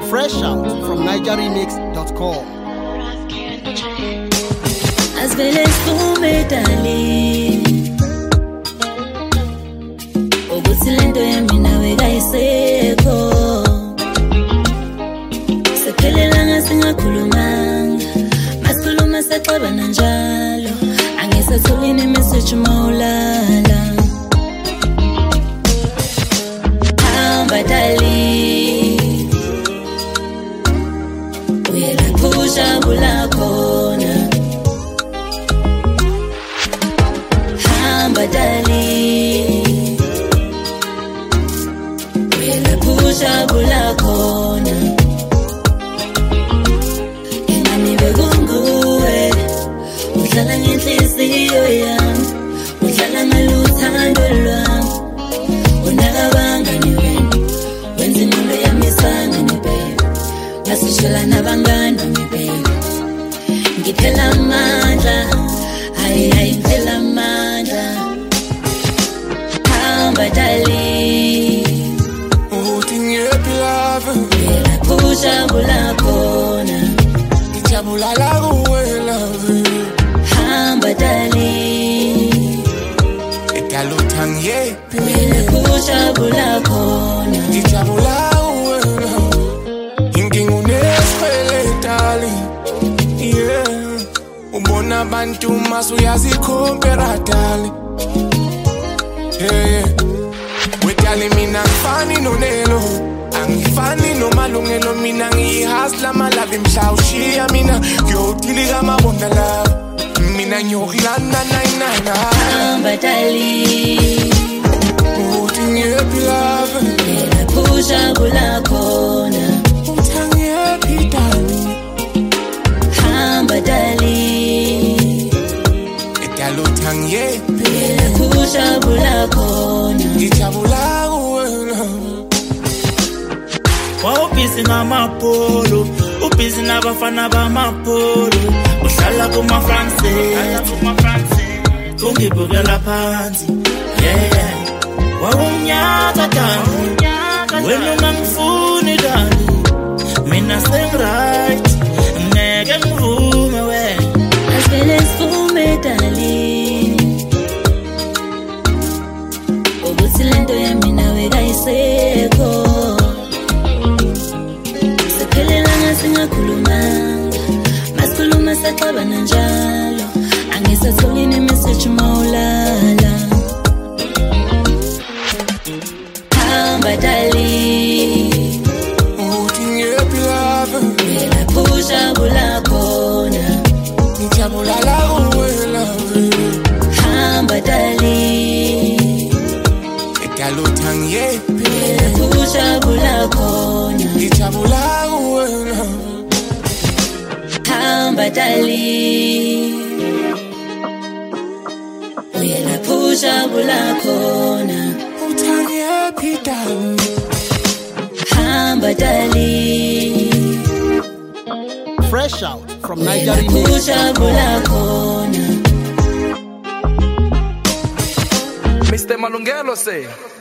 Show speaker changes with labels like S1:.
S1: Fresh out from NigerRemix.com.
S2: Asvele sume darling, ukuthi lento yami nawe kayisekho. Sephelela ngasingakhulumanga, masikhuluma sexabana njalo. Angisatholi message mawulala. Hamba darling, uyelaphusha kulakhona. Hamba darling, uyelaphusha kulakhona. Ingani bekunguwe, udlala ngenhliziyo yami, udlala ngaluthando lwami. Unakabangani wena, wenza impilo yami isangane baby. Ngasishela nabangani bami baby. Ngiphela amandla, hayi ngiphela amandla. Hamba darling,
S3: uthi ngiyephi
S2: uyelaphusha kulakhona.
S3: ngijabula la kuwe love.
S2: Hamba darling,
S3: Egalutha ngiyephi
S2: uyelaphusha kulakhona.
S3: ngijabula kuwe love. Inkinga unesifele darling, yeah. Ubona abantu mas uyazikhompera darling, yeah. Wedali mina ngifani nonelo, angifani nomalungelo. Mina ngiyihasla malavi mhla ushiya mina ngiyodilika amabonda lava. Mina ngiyokulanda 99.
S2: Hamba darling,
S3: uthi ngiyephi love,
S2: uyelaphusha kulakhona.
S3: uthi ngiyephi darling.
S2: Hamba darling,
S3: Egalutha ngiyephi
S2: uyelaphusha kulakhona.
S3: ngijabula kuwe love.
S4: Wawubhizi ngamapolo, ubhizi nabafana bamapolo. Uhlala kuma-France, ungibukela phansi, yeah. Wawumnyaka dani, wena ungangifuni dani. Mina sengiright, ngeke ngivume wena.
S2: Asvele sume darling, ukuthi lento yami nawe kayisekho. Sephelela ngasingakhulumanga, masikhuluma sexabana njalo. Angisatholi message mawulala. Hamba darling,
S3: uthi ngiyephi love,
S2: uyelaphusha kulakhona.
S3: ngijabula la kuwe love.
S2: Hamba darling,
S3: Egalutha ngiyephi
S2: uyelaphusha kulakhona.
S3: ngijabula kuwe love.
S2: Hamba darling, uyelaphusha kulakhona.
S3: uthi ngiyephi darling.
S2: Hamba darling,
S1: Fresh out from
S2: uyelaphusha
S1: NigerRemix.com.
S2: kulakhona.
S5: Mr. Malungelo say